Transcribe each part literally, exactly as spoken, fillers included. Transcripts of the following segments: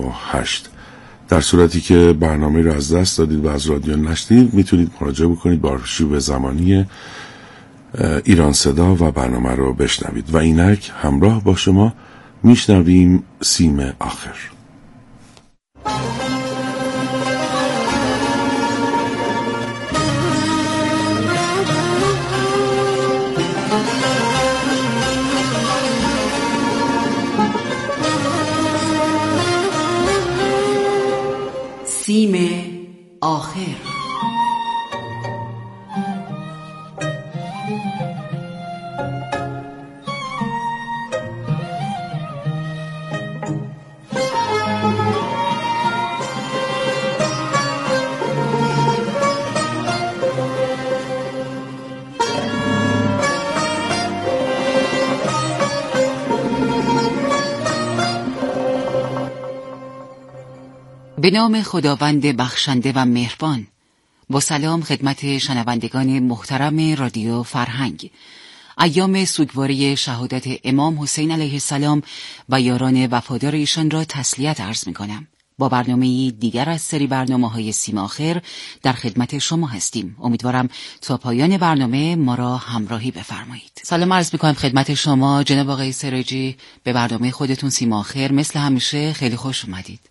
و هشت. در صورتی که برنامه رو از دست دادید و از رادیو نشنید میتونید مراجعه بکنید با آرشیو زمانی ایران صدا و برنامه رو بشنوید. و اینک همراه با شما میشنویم سیم آخر. سیم آخر. به نام خداوند بخشنده و مهربان. با سلام خدمت شنوندگان محترم رادیو فرهنگ. ایام سوگواری شهادت امام حسین علیه السلام و یاران وفادار ایشان را تسلیت عرض می کنم. با برنامه دیگر از سری برنامه‌های سیم آخر در خدمت شما هستیم. امیدوارم تا پایان برنامه ما را همراهی بفرمایید. سلام عرض می‌کنم خدمت شما جناب آقای سراجی. به برنامه خودتون سیم آخر مثل همیشه خیلی خوش اومدید.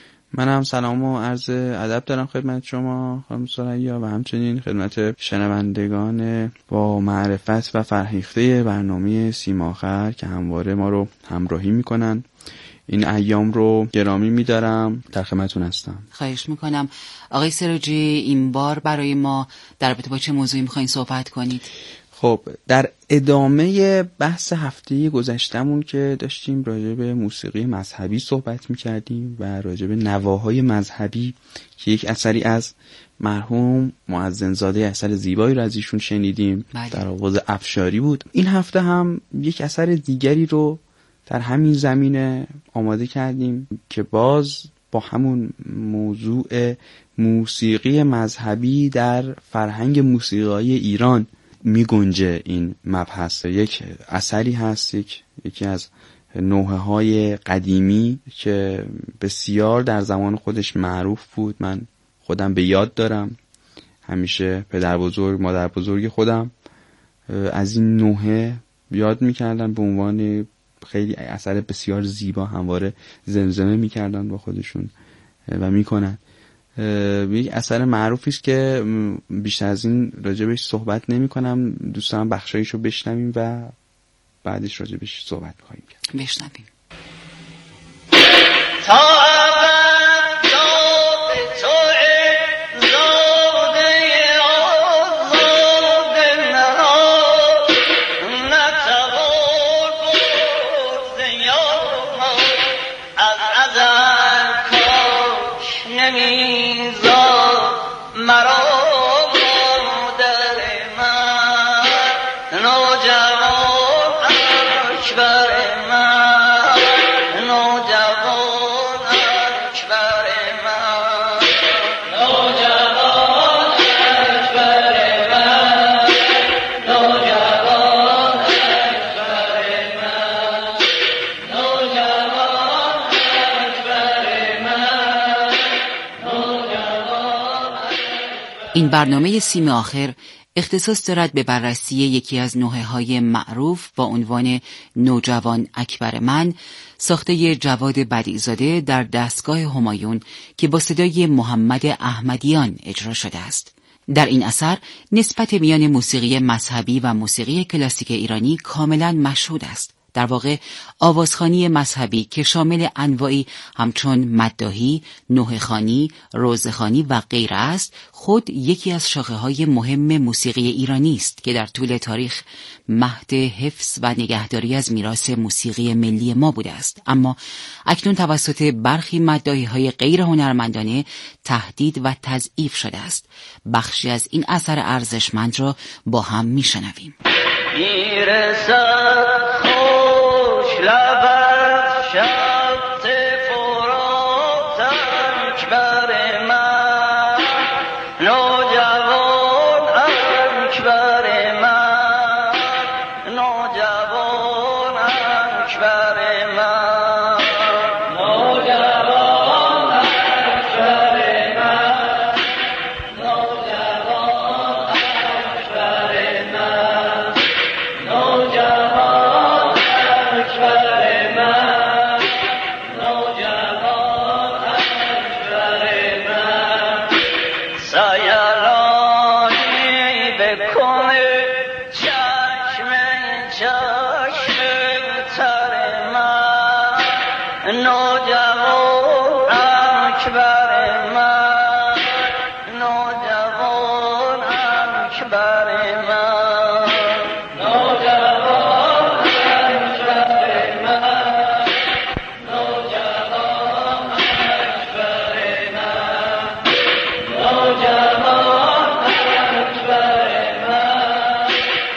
من هم سلام و عرض ادب دارم خدمت شما خانم ثریا و همچنین خدمت شنوندگان با معرفت و فرهیخته برنامه سیم آخر که همواره ما رو همراهی میکنن. این ایام رو گرامی میدارم، در خدمتتون هستم. خواهش میکنم. آقای سراجی این بار برای ما در رابطه با چه موضوعی میخواین صحبت کنید؟ خب در ادامه بحث هفته گذشتمون که داشتیم راجع به موسیقی مذهبی صحبت میکردیم و راجع به نواهای مذهبی که یک اثری از مرحوم مؤذنزاده اثر زیبایی رو از ایشون شنیدیم، در آواز افشاری بود. این هفته هم یک اثر دیگری رو در همین زمینه آماده کردیم که باز با همون موضوع موسیقی مذهبی در فرهنگ موسیقی ایران می گنجه. این مبحث یک اثری هست، یک یکی از نوحه های قدیمی که بسیار در زمان خودش معروف بود. من خودم به یاد دارم، همیشه پدر بزرگ مادر بزرگ خودم از این نوحه یاد میکردن به عنوان خیلی اثر بسیار زیبا، همواره زمزمه میکردن با خودشون و میکنن. یک اثر معروفی است که بیشتر از این راجبش صحبت نمی کنم. دوست دارم بخشایشو بشنویم و بعدش راجبش صحبت می‌خوایم کرد. بشنویم. این برنامه سیم آخر اختصاص دارد به بررسی یکی از نوحه‌های معروف با عنوان نوجوان اکبر من، ساخته جواد بدیع‌زاده در دستگاه همایون که با صدای محمد احمدیان اجرا شده است. در این اثر نسبت میان موسیقی مذهبی و موسیقی کلاسیک ایرانی کاملا مشهود است. در واقع آوازخوانی مذهبی که شامل انواعی همچون مداحی، نوحه‌خوانی، روضه‌خوانی و غیره است، خود یکی از شاخه‌های مهم موسیقی ایرانی است که در طول تاریخ مهد حفظ و نگهداری از میراث موسیقی ملی ما بوده است. اما اکنون توسط برخی مداحی‌های غیر هنرمندانه تهدید و تضعیف شده است. بخشی از این اثر ارزشمند را با هم میشنویم. لبت شب فرات اکبر من، نوجوان اکبر من، نوجوان اکبر من، نوجوان اکبر من نوجوان اکبر من نوجوان اکبر من نوجوان اکبر من نوجوان اکبر من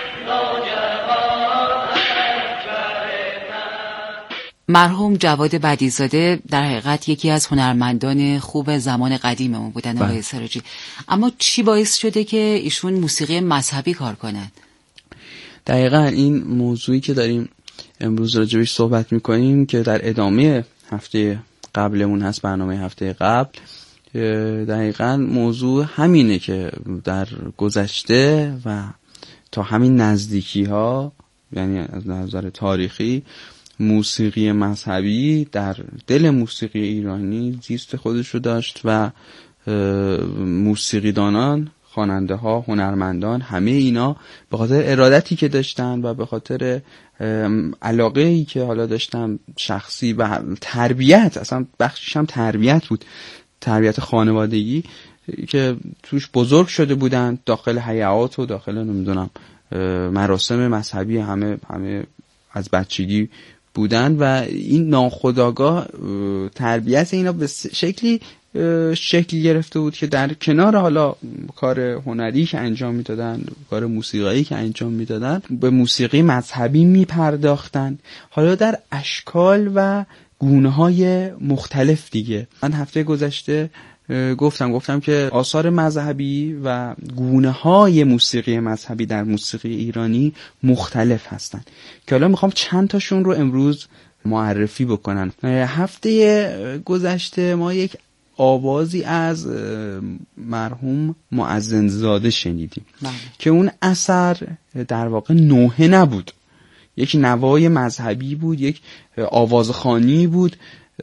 نوجوان اکبر من. مرحوم جواد بدیع‌زاده در حقیقت یکی از هنرمندان خوب زمان قدیممون بودن آقای سراجی، اما چی باعث شده که ایشون موسیقی مذهبی کار کنند؟ دقیقاً این موضوعی که داریم امروز راجبش صحبت میکنیم که در ادامه هفته قبلمون هست، برنامه هفته قبل، دقیقاً موضوع همینه که در گذشته و تا همین نزدیکی ها، یعنی از نظر تاریخی، موسیقی مذهبی در دل موسیقی ایرانی زیست خودش رو داشت و موسیقیدانان، خواننده ها، هنرمندان، همه اینا به خاطر ارادتی که داشتن و به خاطر علاقه ای که حالا داشتن شخصی و تربیت، اصلا بخشش هم تربیت بود، تربیت خانوادگی که توش بزرگ شده بودن، داخل حیات و داخل نمیدونم مراسم مذهبی همه همه از بچگی بودن و این ناخودآگاه تربیت اینا به شکلی شکل گرفته بود که در کنار حالا کار هنری که انجام میدادن، کار موسیقایی که انجام میدادن، به موسیقی مذهبی میپرداختن، حالا در اشکال و گونه‌های مختلف دیگه. من هفته گذشته گفتم گفتم که آثار مذهبی و گونه‌های موسیقی مذهبی در موسیقی ایرانی مختلف هستن که حالا میخوام چند تاشون رو امروز معرفی بکنم. هفته گذشته ما یک آوازی از مرحوم مؤذن‌زاده شنیدیم بله. که اون اثر در واقع نوحه نبود، یک نوای مذهبی بود، یک آوازخوانی بود،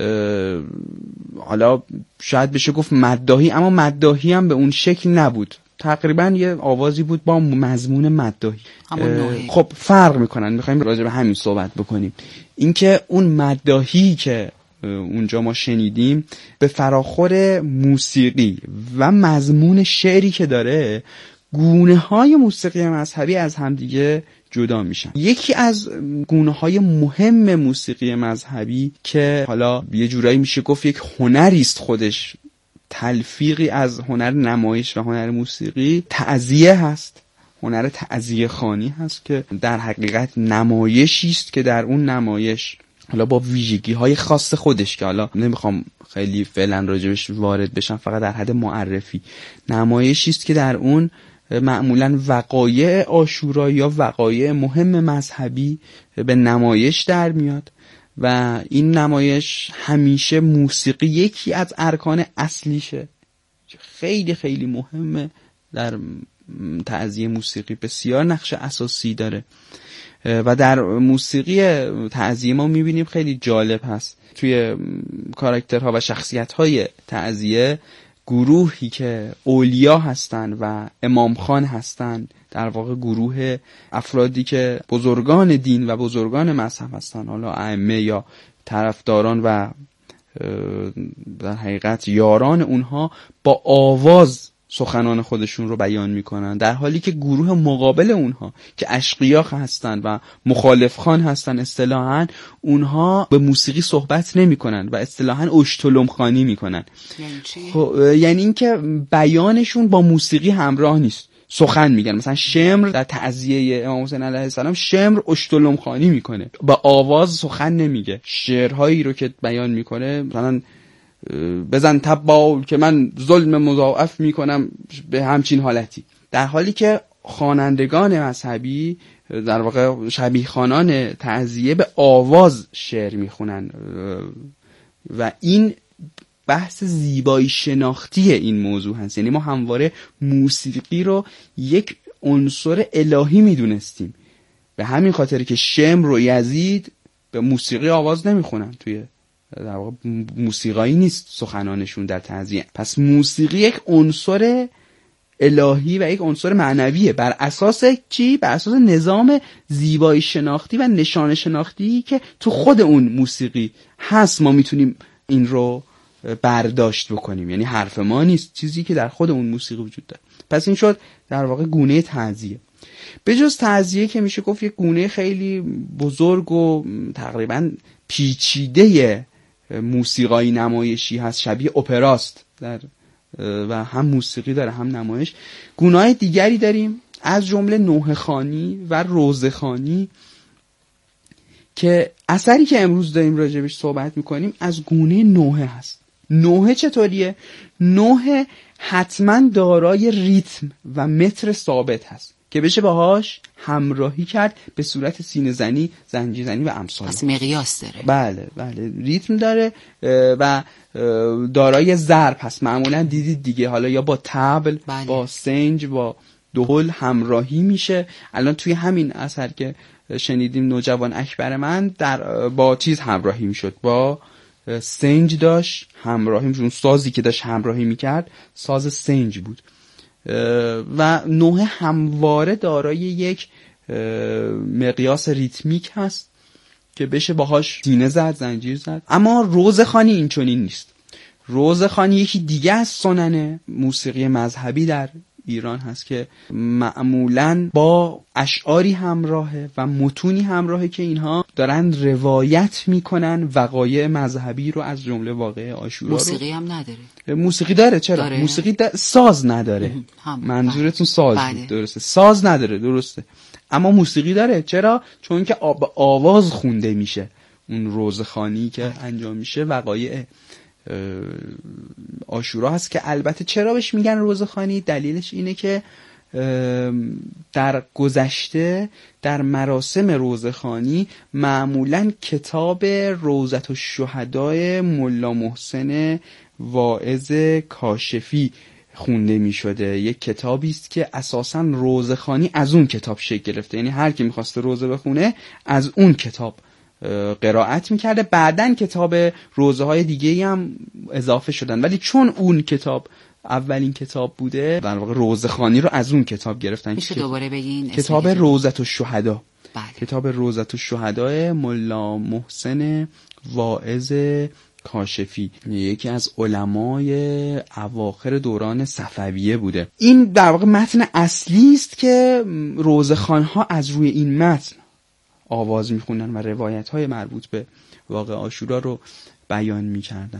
حالا شاید بشه گفت مداحی، اما مداحی هم به اون شکل نبود، تقریبا یه آوازی بود با مضمون مداحی. خب فرق میکنن، میخوایم راجع به همین صحبت بکنیم. اینکه اون مداحی که اونجا ما شنیدیم به فراخور موسیقی و مضمون شعری که داره، گونه های موسیقی مذهبی از همدیگه جدا میشن. یکی از گونه های مهم موسیقی مذهبی که حالا یه جورایی میشه گفت یک هنری است خودش، تلفیقی از هنر نمایش و هنر موسیقی، تعزیه هست. هنر تعزیه خوانی هست که در حقیقت نمایشی است که در اون نمایش حالا با ویژگی های خاص خودش که حالا نمیخوام خیلی فعلا راجبش وارد بشم، فقط در حد معرفی، نمایشی است که در اون معمولاً وقایع عاشورا یا وقایع مهم مذهبی به نمایش در میاد و این نمایش همیشه موسیقی یکی از ارکان اصلیشه، خیلی خیلی مهمه در تعزیه موسیقی، بسیار نقش اساسی داره و در موسیقی تعزیه ما میبینیم خیلی جالب هست توی کاراکترها و شخصیت‌های تعزیه، گروهی که اولیا هستن و امام خان هستن، در واقع گروه افرادی که بزرگان دین و بزرگان مذهب هستن، حالا ائمه یا طرفداران و در حقیقت یاران اونها، با آواز سخنان خودشون رو بیان میکنن، در حالی که گروه مقابل اونها که اشقیاق هستن و مخالف خان هستن اصطلاحاً، اونها به موسیقی صحبت نمیکنن و اصطلاحاً اشتلم خوانی میکنن. یعنی چی؟ یعنی این که بیانشون با موسیقی همراه نیست، سخن میگن. مثلا شمر در تعزیه امام حسین علیه السلام، شمر اشتلم خوانی میکنه، با آواز سخن نمیگه، شعرهایی رو که بیان میکنه مثلا بزن تبال که من ظلم مضاعف میکنم، به همچین حالتی، در حالی که خوانندگان مذهبی در واقع شبیه خوانان تعزیه به آواز شعر میخونن و این بحث زیبایی شناختی این موضوع هست. یعنی ما همواره موسیقی رو یک عنصر الهی میدونستیم، به همین خاطر که شمر و یزید به موسیقی آواز نمیخونن، توی در واقع موسیقایی نیست سخنانشون در تعزیه. پس موسیقی یک عنصر الهی و یک عنصر معنویه، بر اساس چی؟ بر اساس نظام زیبایی شناختی و نشان شناختی که تو خود اون موسیقی هست. ما میتونیم این رو برداشت بکنیم، یعنی حرف ما نیست، چیزی که در خود اون موسیقی وجود داره. پس این شد در واقع گونه تعزیه. به جز تعزیه که میشه گفت یک گونه خیلی بزرگ و تقریبا پیچیده موسیقایی نمایشی هست، شبیه اپراست در و هم موسیقی داره هم نمایش. گونه‌های دیگری داریم از جمله نوحه خوانی و روزه خوانی که اثری که امروز داریم راجبش صحبت میکنیم از گونه نوحه هست. نوحه چطوریه؟ نوحه حتما دارای ریتم و متر ثابت هست که بشه باهاش همراهی کرد به صورت سینه زنی، زنجیر زنی و امثال. پس مقیاس داره. بله بله، ریتم داره و دارای ضرب هست. معمولا دیدید دیگه، حالا یا با طبل، بله. با سنج، با دهل همراهی میشه. الان توی همین اثر که شنیدیم نوجوان اکبر من در با چیز همراهی میشد، با سنج داشت همراهی میشد. اون سازی که داشت همراهی میکرد ساز سنج بود و نوحه همواره دارای یک مقیاس ریتمیک هست که بشه باهاش سینه زد، زنجیر زد. اما روزخوانی این چنین نیست. روزخوانی یکی دیگه از سنن موسیقی مذهبی در ایران هست که معمولاً با اشعاری همراهه و متونی همراهه که اینها دارن روایت میکنن وقایع مذهبی رو، از جمله واقعه عاشورا رو. موسیقی هم نداره. موسیقی داره. چرا؟ داره. موسیقی دا... ساز نداره. منظورتون ساز بله. بود. درسته. ساز نداره، درسته. اما موسیقی داره. چرا؟ چون که آب... آواز خونده میشه. اون روزخوانی که انجام میشه وقایع عاشورا هست که البته چرا بهش میگن روزخوانی؟ دلیلش اینه که در گذشته در مراسم روزخوانی معمولاً کتاب روضة الشهداء ملا محسن واعظ کاشفی خونده می شده. یک کتابی است که اساساً روزخوانی از اون کتاب شکل گرفته، یعنی هر کی می‌خواسته روزه بخونه از اون کتاب قرائت میکرده. بعدن کتاب روزه های دیگه هم اضافه شدن، ولی چون اون کتاب اولین کتاب بوده در واقع روزه خوانی رو از اون کتاب گرفتن. میشه دوباره بگین؟ کتاب روضة الشهداء. بله. کتاب روضة الشهداء ملا محسن واعظ کاشفی، یکی از علمای اواخر دوران صفویه بوده. این در واقع متن اصلی است که روزه خوان‌ها از روی این متن آواز میخونن و روایت های مربوط به واقع عاشورا رو بیان میکردن.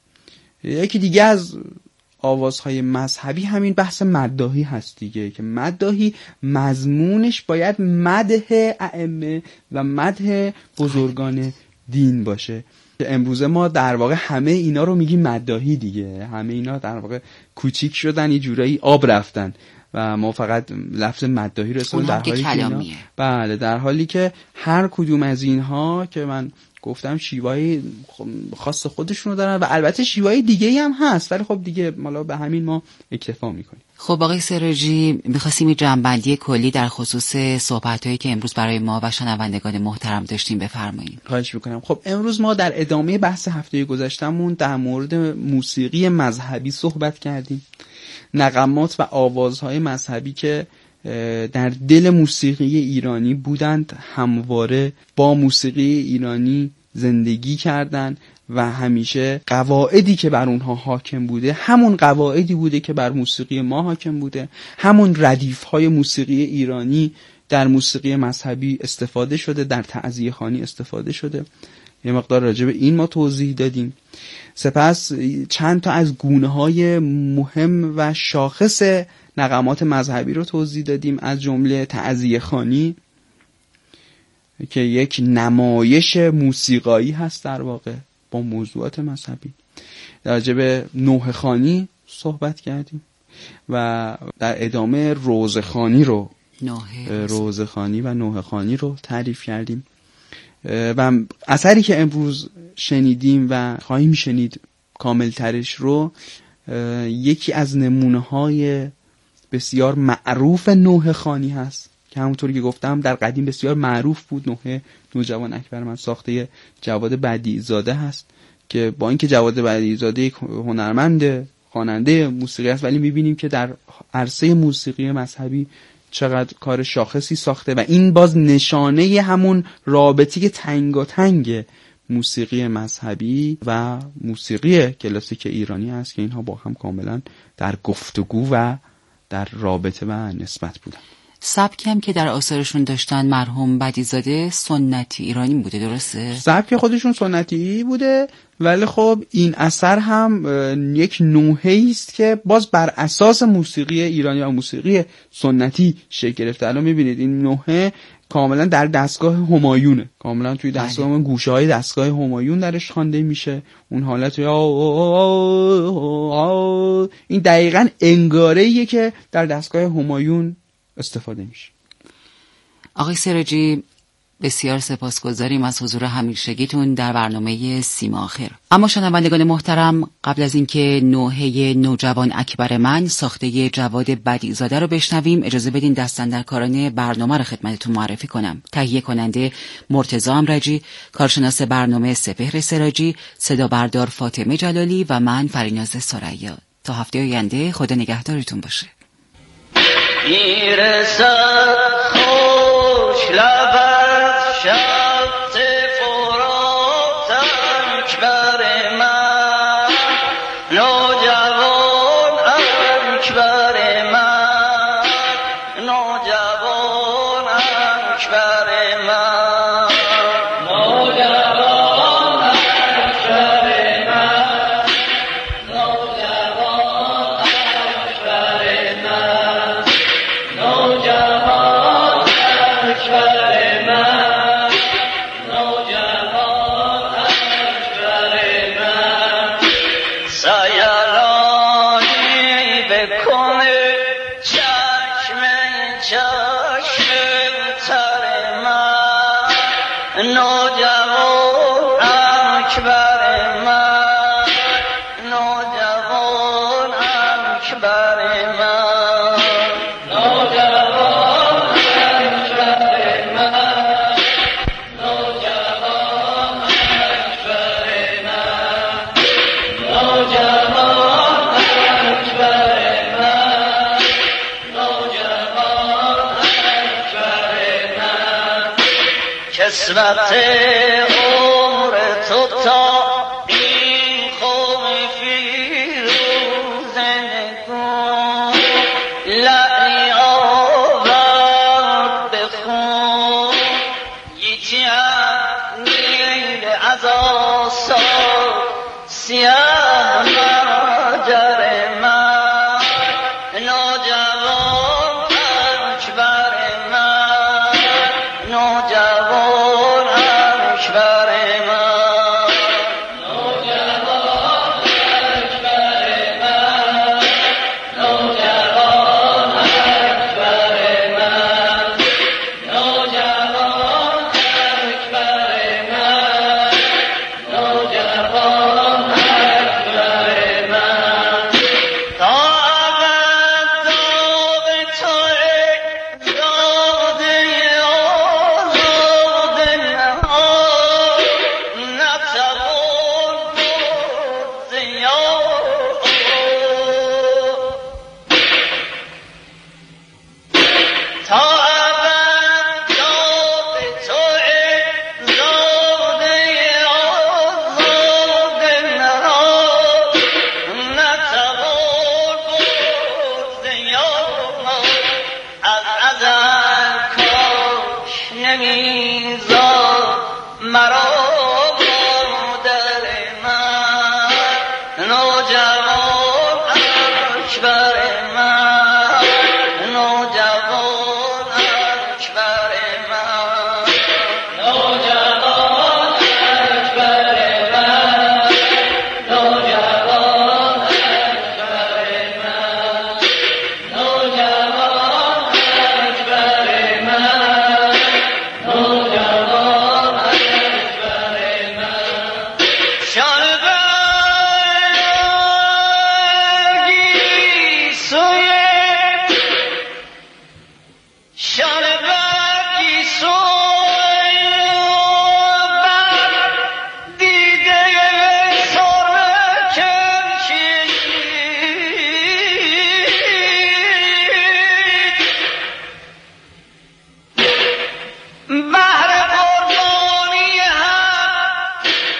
یکی دیگه از آوازهای مذهبی همین بحث مداحی هست دیگه، که مداحی مضمونش باید مدح ائمه و مدح بزرگان دین باشه. امروزه ما در واقع همه اینا رو میگیم مداحی دیگه، همه اینا در واقع کوچیک شدن، یه جورایی آب رفتن و ما فقط لفظ مداحی رو استفاده در حالی که اینا بله در حالی که هر کدوم از اینها که من گفتم شیوهی خاص خودشون رو دارن و البته شیوهی دیگه هم هست، ولی خب دیگه مالا به همین ما اکتفا میکنیم. خب آقای سراجی، می‌خواستیم یه جنبندی کلی در خصوص صحبت‌هایی که امروز برای ما و شنوندگان محترم داشتیم بفرمایید. خواهش می‌کنم. خب امروز ما در ادامه بحث هفته گذشتهمون در مورد موسیقی مذهبی صحبت کردیم. نغمات و آوازهای مذهبی که در دل موسیقی ایرانی بودند، همواره با موسیقی ایرانی زندگی کردند و همیشه قواعدی که بر اونها حاکم بوده همون قواعدی بوده که بر موسیقی ما حاکم بوده. همون ردیف‌های موسیقی ایرانی در موسیقی مذهبی استفاده شده، در تعزیه خوانی استفاده شده. یه مقدار راجع به این ما توضیح دادیم. سپس چند تا از گونه‌های مهم و شاخص نغمات مذهبی رو توضیح دادیم، از جمله تعزیه خوانی که یک نمایش موسیقایی هست در واقع با موضوعات مذهبی. راجع به نوحه خوانی صحبت کردیم و در ادامه روزه خوانی رو روزه خوانی و نوحه خوانی رو تعریف کردیم و اثری که امروز شنیدیم و خواهیم شنید کامل ترش رو یکی از نمونه های بسیار معروف نوحه خوانی هست که همونطوری که گفتم در قدیم بسیار معروف بود. نوحه نوجوان اکبر من ساخته جواد بدیعزاده هست که با اینکه جواد بدیعزاده یک هنرمند خواننده موسیقی است، ولی میبینیم که در عرصه موسیقی مذهبی چقدر کار شاخصی ساخته و این باز نشانه همون رابطه تنگاتنگ موسیقی مذهبی و موسیقی کلاسیک ایرانی است که اینها با هم کاملا در گفتگو و در رابطه و نسبت بودن. سبکی هم که در آثارشون داشتن مرحوم بدیزاده سنتی ایرانی بوده، درسته؟ سبک خودشون سنتی بوده، ولی خب این اثر هم یک نوحه‌ای است که باز بر اساس موسیقی ایرانی و موسیقی سنتی شکل گرفته. الان می‌بینید این نوحه کاملا در دستگاه همایونه، کاملا توی دستگاه گوشه‌های دستگاه همایون درش خوانده میشه. اون حالت این دقیقاً انگاره‌ایه که در دستگاه همایون استفاده میشه. آقای سراجی، بسیار سپاسگزاریم از حضور همیشگیتون در برنامه سیما آخر. اما شنوندگان محترم، قبل از اینکه نوحه نوجوان اکبر من ساخته جواد بدیع‌زاده رو بشنویم، اجازه بدین دستاندرکاران برنامه رو خدمتتون معرفی کنم. تهیه کننده مرتضی امرجی، کارشناس برنامه سپهر سراجی، صدا بردار فاطمه جلالی و من فریناز ثریا. تا هفته آینده خدا نگهدارتون باشه. میرسد خوش لبت شب فرات اکبر من، نوجوان اکبر من، نوجوان اکبر من، نوجوان اکبر من، نوجوان اکبر من، نوجوان اکبر من، نوجوان اکبر من، سیلانی بکنه چشم چشم تر من، نوجوان اکبر من، نوجوان اکبر من، نوجوان اکبر من، نوجوان اکبر من، نوجوان اکبر من، نوجوان اکبر من، کسوت عمر تو تا این قوم فیروز نگون، لعنی آورد بخون، یکی از نیل از آسان سیاه مجر من، نوجوان اکبر من، نوجوان اکبر من، نوجوان اکبر من، نوجوان اکبر من، نوجوان اکبر من، نوجوان اکبر من، تا ابد داغ توئه داده آزاده نهان، نتوان بود زیان، تا ابد داغ توئه داده آزاده نهان، نتوان بود زیان، از ازل کاش نمیزاد مرا مادر من، نوجوان اکبر من، نوجوان اکبر من، نوجوان اکبر من، نوجوان اکبر من، نوجوان اکبر من، نوجوان اکبر من، شان برگی سوی شان برگی سوی بر دیده سرمه کشید، بهر قربانی هم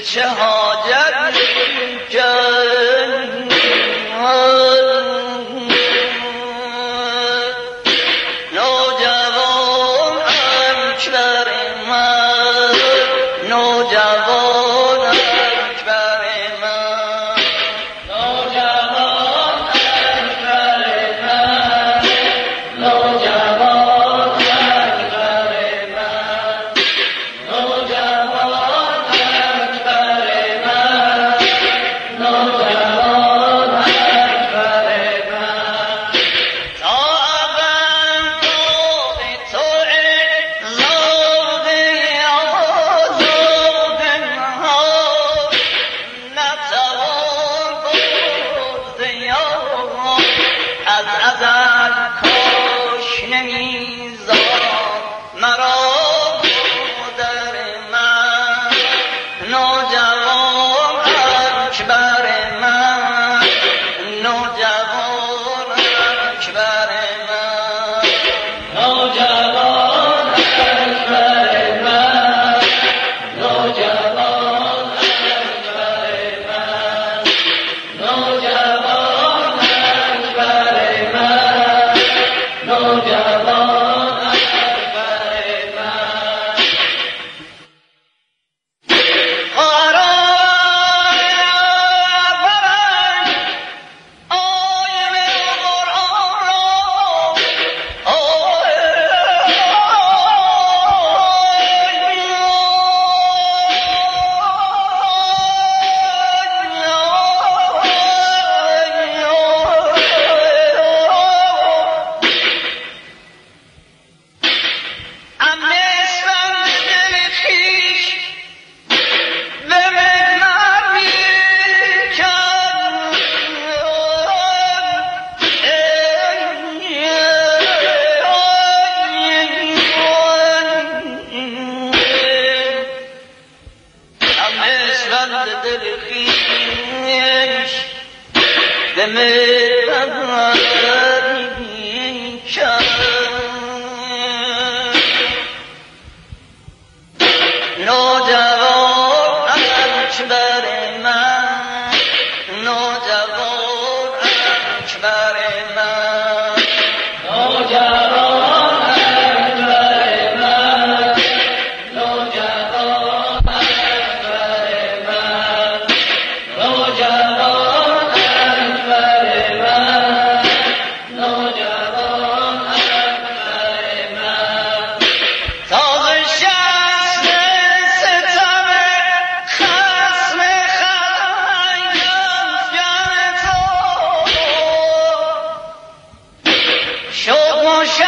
چه حاجت کرد نوجوان اکبر من نوجوان اکبر من نوجوان اکبر من نوجوان اکبر من نوجوان اکبر من نوجوان اکبر من تا اول تو زاده آزاده ها نتوان برده یا از ازل کاش نمیزاد مرا مادر من نوجوان اکبر من نوجوان اکبر من نوجوان اکبر من نوجوان اکبر من نوجوان اکبر من نوجوان اکبر من قرار برنگ آیم قرآن را نوجوان اکبر من نوجوان اکبر من نوجوان اکبر من نوجوان اکبر من نوجوان اکبر من نوجوان اکبر من تاز شست ستم خصم خنگم جان تو شد مشت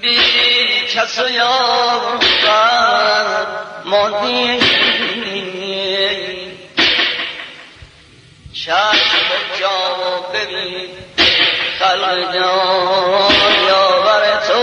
کس یابد ماندی چشم جا ببین خلق جان یاور تو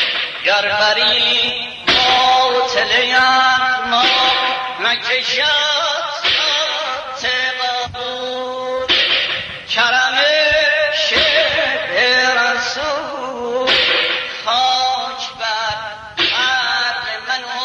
نکشم